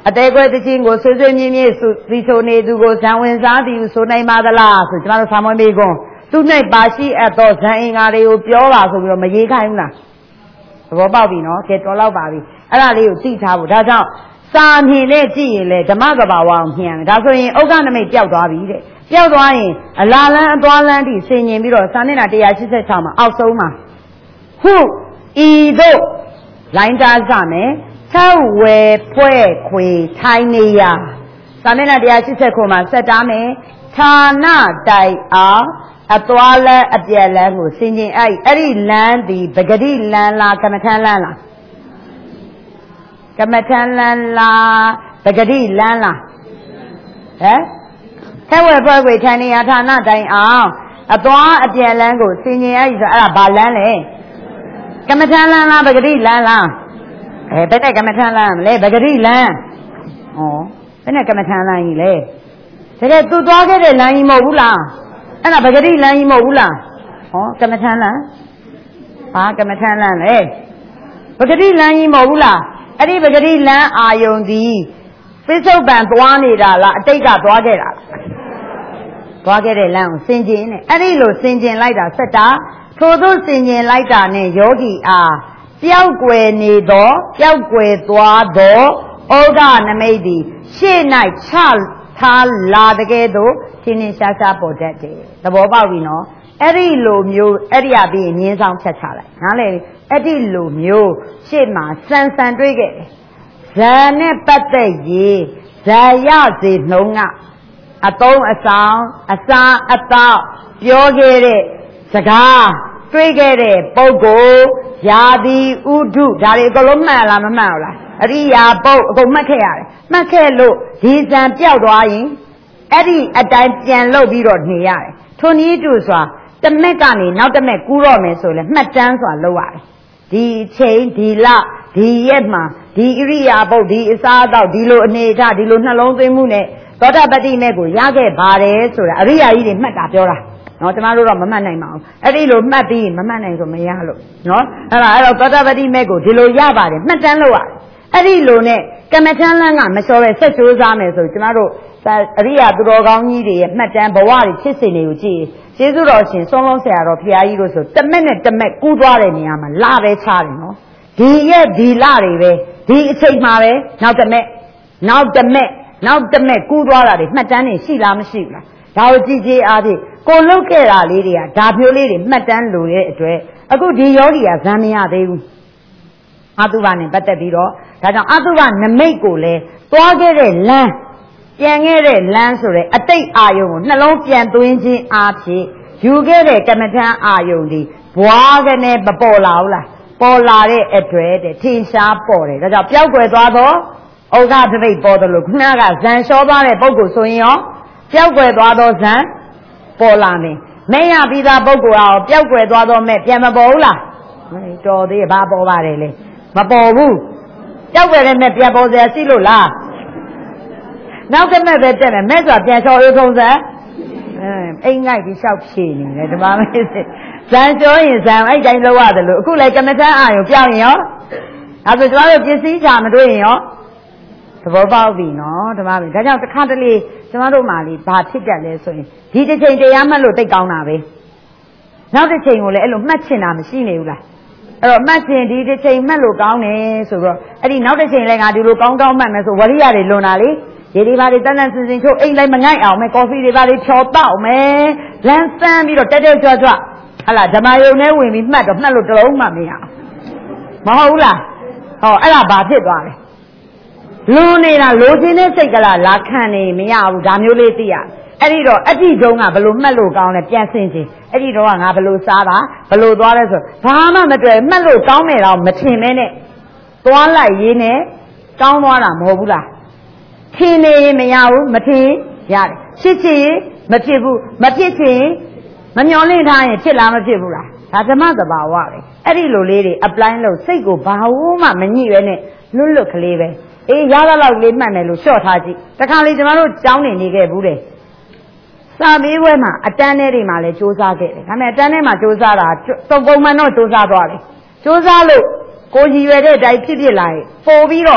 အသေးကွယ်တချင်းကိုဆွေးဆွေးမြင်းမြင်းသီဆိုနေသူကိုဇံဝင်စားသည်ဟုဆိုနိုင်ပါသလားဆိုကျမတို့ဆာမွေးမေးခွန်းသူ၌ပါရှိအပ်သောဇံအင်္ဂါတွေကိုပြောပါဆိုပြီးတော့မရေးခိုင်းဘူးလားသဘောပေါက်ပြီနော်ကဲတော်တော့ပါပြီအဲ့ဒါလေးကိုသိထားဖို့ဒါကြောင့်စာမြင်နဲ့ကြည့်ရင်လေဓမ္မကဘာဝအောင်မြင်တယ်ဒါဆိုရင်ဥက္ကနမိတ်ပျောက်သွားပြီတဲ့ပျောက်သွားရင်အလာလန်းအသွားလန်းတိဆင်ញင်ပြီးတော့စာမျက်နှာone eighty-sixမှာအောက်ဆုံးမှာဟုဤတို့လိုင်းတားစမယ်ထောက်ဝယ်ဖွဲ့ခွေထိုင်းနေရစာမျက်နှာone eighty-sixမှာဆက်တားမယ်ဌာနတိုင်အောင်အသွားလန်းအပြက်လန်းကိုဆင်ញင်အဲ့အဲ့ဒီလန်းဒီပဂတိလန်းလားကမ္မထလန်းလားကမ္မထလန်းလားပဂတိလန်းလားဟမ်ထဲဝဲဖွဲ့ခွေထိုင်နေရဌာနတိုင်အောင်အသွားအပြန်လန်းကိုဆင်ញင်အဲ့ဒီဆိုအဲ့ဒါဘာလန်းလဲကမ္မထလန်းလားပဂတိလန်းလားအဲဘယ်နဲ့ကမ္မထလန်းမလဲပဂတိလန်းဩဘယ်နဲ့ကမ္မထလန်းကြီးလဲတကယ်သူသွားခဲ့တဲ့လမ်းကြီးမဟုတ်ဘူးလားအဲ့ဒါပဂတိလမ်းကြီးမဟုတ်ဘူးလားဟောကမ္မထလန်းဘာကမ္မထလန်းလဲပဂတိလမ်းကြီးမဟုတ်ဘူးလားအဲ့ဒီပဂတိလန်းအာယုံသည်ပိဿုပံသွားနေတာလားအတိတ်ကသွားခဲ့တာလားသွားခဲ့တဲ့လမ်းကိုဆင်ကျင်နေအဲ့ဒီလိုဆင်ကျင်လိုက်တာစက်တာထို့သို့ဆင်ကျင်လိုက်တာနဲ့ယောဂီအားပျောက်ကွယ်နေသောပျောက်ကွယ်သွားသောဩဃနမိတ်သည်ရှေ့၌ချထားလာတကယ်သို့သင်္နေရှားရှားပေါ်တတ်တယ်သဘောပေါက်ပြီနော်အဲ့ဒီလိုမျိုးအဲ့ဒီအပြီးမြင်းဆောင်ဖြတ်ချလိုက်နားလေအဲ့ဒီလိုမျိုးရှေ့မှာစံစံတွေးခဲ့တယ်ဇာနဲ့ပတ်သက်ရေးဇာရစေနှုံးကအတုံးအဆောင်အစာအသောပြောခဲ့တဲ့စကားတွေးခဲ့တဲ့ပုဂ္ဂိုလ်ယာတိဥဒုဒါတွေအကုန်လုံးမှတ်လားမမှတ်ဘူးလားအရိယာပုတ်အကုန်မှတ်ခဲ့ရတယ်မှတ်ခဲ့လို့ဒီဇံပြောက်သွားရင်အဲ့ဒီအတိုင်းပြန်လုပ်ပြီးတော့နေရတယ်ထိုနည်းတူစွာတမက်ကနေနောက်တမက်ကူးတော့မယ်ဆိုလဲမှတ်တမ်းစွာလုပ်ရတယ်ဒီချိန်ဒီလဒီရက်မှာဒီဣရိယာပုတ်ဒီအစားအသောက်ဒီလိုအနေအထားဒီလိုနှလုံးသွင်းမှုနဲ့သောတာပတိမဲ့ကိုရခဲ့ပါတယ်ဆိုတာအရိယာကြီးတွေမှတ်တာပြောတာနော်ကျမတို့တော့မမှတ်နိုင်ပါဘူးအဲ့ဒီလိုမှတ်ပြီးမမှတ်နိုင်ဆိုမရလို့နော်အဲ့ဒါအဲ့တော့သောတာပတိမဲ့ကိုဒီလိုရပါတယ်မှတ်တမ်းလုပ်ရတယ်အဲ့ဒီလိုနဲ့ကမ္မထလန်းကမလျှော်ပဲဆက်ကြိုးစားမယ်ဆိုကျမတို့အရိယာသူတော်ကောင်းကြီးတွေရဲ့မှတ်တမ်းဘဝတွေဖြစ်စဉ်တွေကိုကြည့်ကျေးဇူးတော်ရှင်ဆုံးလုံးဆရာတော်ဘုရားကြီးတို့ဆိုတမက်နဲ့တမက်ကူးသွားတဲ့နေရာမှာလာပဲချတယ်နော်ဒီရဲ့ဒီလတွေပဲဒီအချိန်မှာပဲနောက်တမက်နောက်တမက်နောက်တမက်ကူးသွားတာတွေမှတ်တမ်းတွေရှိလားမရှိဘူးလားဒါကိုကြည့်ကြည့်အားဖြင့်ကိုလုတ်ခဲ့တာလေးတွေကဒါမျိုးလေးတွေမှတ်တမ်းလိုတဲ့အတွက်အခုဒီယောဂီကဇံမရသေးဘူးအတုပနဲ့ပတ်သက်ပြီးတော့ဒါကြောင့်အတုပနမိတ်ကိုလည်းသွားခဲ့တဲ့လမ်းပြန်ခဲ့တဲ့လမ်းဆိုတဲ့အတိတ်အာယုံကိုနှလုံးပြန်သွင်းခြင်းအားဖြင့်ယူခဲ့တဲ့ကမ္မထံအာယုံဒီဘွားကနေမပေါ်လာဘူးလားပေါ်လာတဲ့အတွက်တဲ့ထင်ရှားပေါ်တယ်ဒါကြောင့်ပျောက်ကွယ်သွားတော့ဩဃတပိတ်ပေါ်တယ်လို့ခုနကဇံလျှောသွားတဲ့ပုဂ္ဂိုလ်ဆိုရင်ရောပျောက်ကွယ်သွားတော့ဇံပေါ်လာမယ်မဲ့ရပြီးသားပုဂ္ဂိုလ်အောင်ပျောက်ကွယ်သွားတော့မဲ့ပြန်မပေါ်ဘူးလားတော်သေးဘာပေါ်ပါတယ်လေမပေါ်ဘူးပျောက်ကွယ်တဲ့မဲ့ပြန်ပေါ်စရာရှိလို့လားနောက်ကမဲ့ပဲတက်မယ်မဲ့ဆိုပြန်လျှော်ရေးထုံးစံအိမ်ငိုက်ပြီးလျှောက်ဖြေနေတယ်ဒီမှာမေးစစ်ဇံကျော်ရင်ဇံအဲ့တိုင်းလောက်ရတယ်လို့အခုလည်းကမ္မထမ်းအာရုံပြောင်းရင်ရောအဲဆိုကျွန်တော်တို့ပစ္စည်းချာမတွေ့ရင်ရောသဘောပေါက်ပြီနော်ဓမ္မပြီဒါကြောင့်တစ်ခါတလေကျွန်တော်တို့မှလေဘာဖြစ်တတ်လဲဆိုရင်ဒီတစ်ချိန်တရားမှတ်လို့သိကောင်းတာပဲနောက်တစ်ချိန်ကိုလည်းအဲ့လိုမှတ်ချင်တာမရှိနေဘူးလားအဲ့တော့မှတ်ချင်ဒီတစ်ချိန်မှတ်လို့ကောင်းတယ်ဆိုတော့အဲ့ဒီနောက်တစ်ချိန်လည်းငါဒီလိုကောင်းကောင်းမှတ်မယ်ဆိုဝရိယတွေလွန်တာလေရေဒီပါတွေတန်းတန်းစင်စင်ချိုးအိမ်လိုက်မငိုက်အောင်မယ်ကော်ဖီတွေပါတွေဖြော်တောက်မယ်လမ်းစမ်းပြီးတော့တက်တက်ကြွကြွဟလာဓမ္မယုံနဲ့ဝင်ပြီးမှတ်တော့မှတ်လို့တလုံးမှမရအောင်မဟုတ်ဘူးလားဟောအဲ့ဒါဘာဖြစ်သွားလဲလူနေတာလိုချင်တဲ့စိတ်ကလာလာခံနေမရဘူးဒါမျိုးလေးသိရအဲ့ဒီတော့အတိတုံးကဘလို့မှတ်လို့ကောင်းလဲပြန်ဆင်ခြင်းအဲ့ဒီတော့ကငါဘလို့စားတာဘလို့သွားလဲဆိုဘာမှမတွေ့မှတ်လို့ကောင်းနေတော့မထင်မဲနဲ့သွားလိုက်ရေးနဲ့ကောင်းသွားတာမဟုတ်ဘူးလားထင်နေရင်မရဘူးမထင်ရတယ်ဖြစ်ချင်မဖြစ်ဘူးမဖြစ်ချင်မမျောလင့်ထားရင်ဖြစ်လားမဖြစ်ဘူးလားဒါဓမ္မသဘာဝပဲအဲ့ဒီလိုလေးတွေ apply လုပ်စိတ်ကိုဘာလို့မှမညှိပဲနဲ့လွတ်လွတ်ကလေးပဲအေးရရလောက်လေးမှတ်မယ်လို့လျှော့ထားကြည့်တခါလေကျွန်တော်တို့ကြောင်းနေနေခဲ့ဘူးတယ်စာမေးပွဲမှာအတန်းထဲတွေမှာလည်းစူးစမ်းခဲ့တယ်ဒါပေမဲ့အတန်းထဲမှာစူးစမ်းတာသုံးပုံမှန်တော့စူးစမ်းသွားတယ်စူးစမ်းလို့ကိုရည်ရွယ်တဲ့အတိုင်းဖြစ်ဖြစ်လာရင်ပို့ပြီးတော့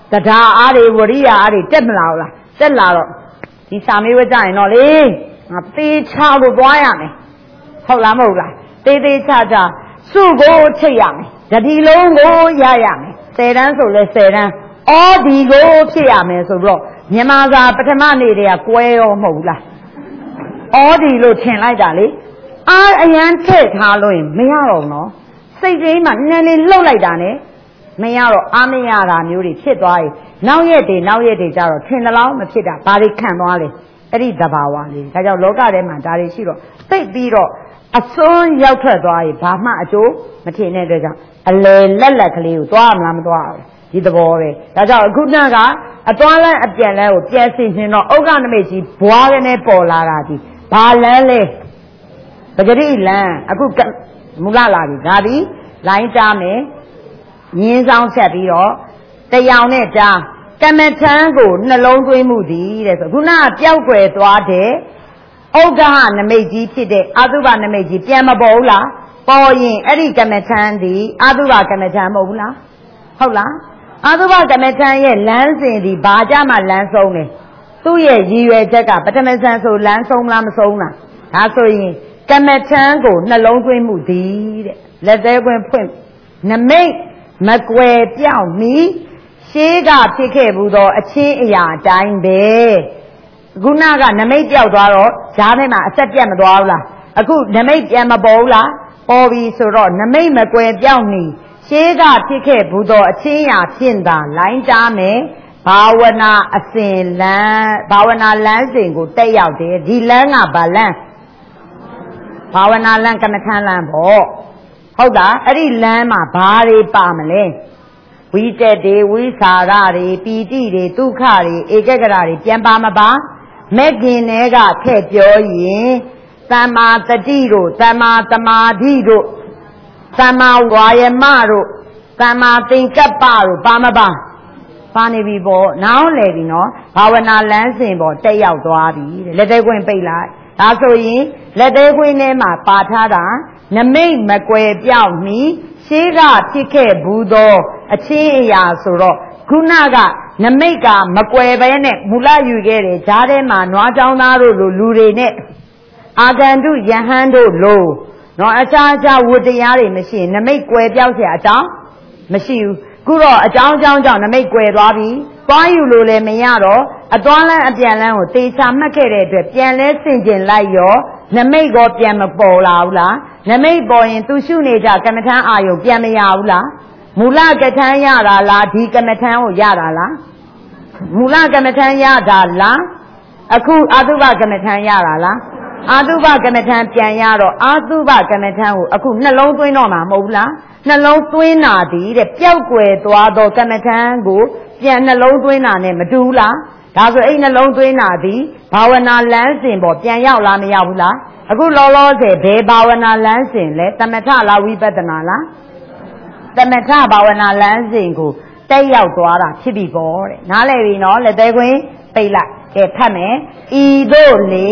တရားအားတွေဝရိယအားတွေတက်မလာဘူးလားတက်လာတော့ဒီစာမေးဝကြရင်တော့လေငါသေချာကိုသွားရမယ်ဟုတ်လားမဟုတ်လားသေသေးချာချာစုကိုချိတ်ရမယ်တတိလုံးကိုရရမယ်ဆယ်တန်းဆိုလဲဆယ်တန်းအော်ဒီကိုဖြစ်ရမယ်ဆိုတော့မြန်မာစာပထမနေ့တည်းကကွဲရောမဟုတ်ဘူးလားအော်ဒီလို့ထင်လိုက်တာလေအားအရန်ထည့်ထားလို့ရင်မရတော့နော်စိတ်ကြီးမှနည်းနည်းလှုပ်လိုက်တာနဲ့မရတော့အားမရတာမျိုးတွေဖြစ်သွားရင်နောက်ရက်တွေနောက်ရက်တွေကြတော့ထင်သလောက်မဖြစ်တာဘာတွေခံသွားလဲအဲ့ဒီသဘာဝလေးဒါကြောင့်လောကထဲမှာဒါတွေရှိတော့သိပြီးတော့အစွန်းရောက်ထွက်သွားရင်ဘာမှအကျိုးမထင်တဲ့အတွက်ကြောင့်အလေလက်လက်ကလေးကိုသွားမလားမသွားဘူးဒီသဘောပဲဒါကြောင့်အခုနကအသွားလန်းအပြန်လန်းကိုပြည့်စင်ရှင်တော့ဥက္ကနမိတ်ကြီးဘွားကနေပေါ်လာတာဒီဘာလန်းလဲပဂရိလန်းအခုမူလလာပြီဒါဒီလိုင်းတားမယ်ညင်းဆောင်ဆက်ပြီးတော့တယောင်နဲ့တားကမ္မထမ်းကိုနှလုံးသွင်းမှုသည်တဲ့ဆိုခုနကပျောက်ွယ်သွားတဲ့ဥက္ကဟနမိတ်ကြီးဖြစ်တဲ့အာသုဘနမိတ်ကြီးပြန်မပေါ်ဘူးလားပေါ်ရင်အဲ့ဒီကမ္မထမ်းသည်အာသုဘကမ္မထမ်းမဟုတ်ဘူးလားဟုတ်လားအာသုဘကမ္မထမ်းရဲ့လမ်းစဉ်ဒီဘာကြမှာလမ်းဆုံးလဲသူ့ရဲ့ရည်ရွယ်ချက်ကပထမဆန်ဆိုလမ်းဆုံးလားမဆုံးလားဒါဆိုရင်ကမ္မထမ်းကိုနှလုံးသွင်းမှုသည်တဲ့လက်သေးခွင်းဖွင့်နမိတ်မကွယ်ပြောင်းမီရှေးကဖြစ်ခဲ့ဘူးသောအချင်းအရာအတိုင်းပဲခုနကနမိတ်ပြောက်သွားတော့ဈာထဲမှာအဆက်ပြတ်မသွားဘူးလားအခုနမိတ်ပြန်မပေါ်ဘူးလားပေါ်ပြီဆိုတော့နမိတ်မကွယ်ပြောင်းမီရှေးကဖြစ်ခဲ့ဘူးသောအချင်းအရာဖြင့်သာလိုင်းတားမယ်ဘာဝနာအစဉ်လန်းဘာဝနာလမ်းစဉ်ကိုတက်ရောက်တယ်ဒီလမ်းကဘာလမ်းဘာဝနာလမ်းကမ္မထမ်းလမ်းပေါ့ဟုတ်လားအဲ့ဒီလမ်းမှာဘာတွေပါမလဲဝိတက်တွေဝိစာရတွေပီတိတွေဒုက္ခတွေဧကဂရတွေပြန်ပါမပါမဲ့ခင်တွေကထည့်ပြောရင်သမ္မာတတိတို့သမ္မာသမာဓိတို့သမ္မာဝါယမတို့သမ္မာသင်္ကပ္ပတို့ပါမပါပါနေပြီပေါ့နားလဲပြီနော်ဘာဝနာလမ်းစဉ်ပေါ့တက်ရောက်သွားပြီတဲ့လက်သေးခွင်းပိတ်လိုက်ဒါဆိုရင်လက်သေးခွင်းထဲမှာပါထားတာနမိတ်မကွယ်ပြောက်မီရှေးကဖြစ်ခဲ့ဘူးသောအချင်းအရာဆိုတော့ခုနကနမိတ်ကမကွယ်ပဲနဲ့မူလယူခဲ့တယ်ဈာထဲမှာနွားချောင်းသားတို့လိုလူတွေနဲ့အာဂန္တုယဟန်တို့လိုနော်အခြားအခြားဝတ္တရားတွေမရှိရင်နမိတ်ကွယ်ပြောက်เสียအကြောင်းမရှိဘူးခုတော့အကြောင်းအကြောင်းကြောင့်နမိတ်ကွယ်သွားပြီသွားယူလို့လည်းမရတော့အသွားလန်းအပြန်လန်းကိုတေချာမှတ်ခဲ့တဲ့အတွက်ပြန်လဲဆင်ကျင်လိုက်ရောနမိတ်ကောပြန်မပေါ်လာဘူးလားနမိတ်ပေါ်ရင်သူရှုနေကြကမ္မထမ်းအာယုပြန်မရဘူးလားမူလကထမ်းရတာလားဒီကမ္မထမ်းကိုရတာလားမူလကမ္မထမ်းရတာလားအခုအာသုဘကမ္မထမ်းရတာလားအာသုဘကမ္မထမ်းပြန်ရတော့အာသုဘကမ္မထမ်းကိုအခုနှလုံးသွင်းတော့မှာမဟုတ်ဘူးလားနှလုံးသွင်းတာဒီတဲ့ပျောက်ကွယ်သွားတော့ကမ္မထမ်းကိုပြန်နှလုံးသွင်းတာနဲ့မတူဘူးလားဒါဆိုအဲ့နှလုံးသွင်းတာဒီဘာဝနာလမ်းစဉ်ပေါ်ပြန်ရောက်လားမရောက်ဘူးလားအခုလောလောဆယ်ဘယ်ဘာဝနာလမ်းစဉ်လဲသမထလားဝိပဿနာလားသမထဘာဝနာလမ်းစဉ်ကိုတက်ရောက်သွားတာဖြစ်ပြီပေါ့တဲ့နားလည်ပြီနော်လက်သေးခွင်းပိတ်လိုက်ကဲဖတ်မယ်ဤတို့လေ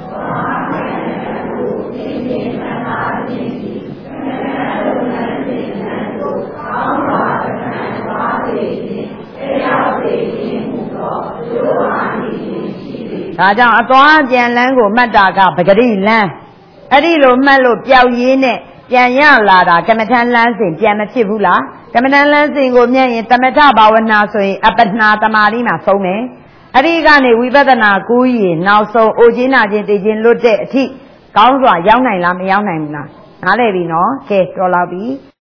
ဒါကြောင့်အသွားပြန်လန်းကိုမှတ်တာကပဂရိလန်းအဲ့ဒီလိုမှတ်လို့ပျောက်ရင်းနဲ့ပြန်ရလာတာကမ္မထလန်းစဉ်ပြန်မဖြစ်ဘူးလားကမ္မထလန်းစဉ်ကိုမြတ်ရင်သမထဘာဝနာဆိုရင်အပ္ပနာတမာတိမှာဆုံးမယ်အဲ့ဒီကနေဝိပဿနာကူးရင်နောက်ဆုံးအိုခြင်းနာခြင်းသိခြင်းလွတ်တဲ့အထိကောင်းစွာရောက်နိုင်လားမရောက်နိုင်ဘူးလားနားလည်ပြီနော်ကဲတော်လာပြီ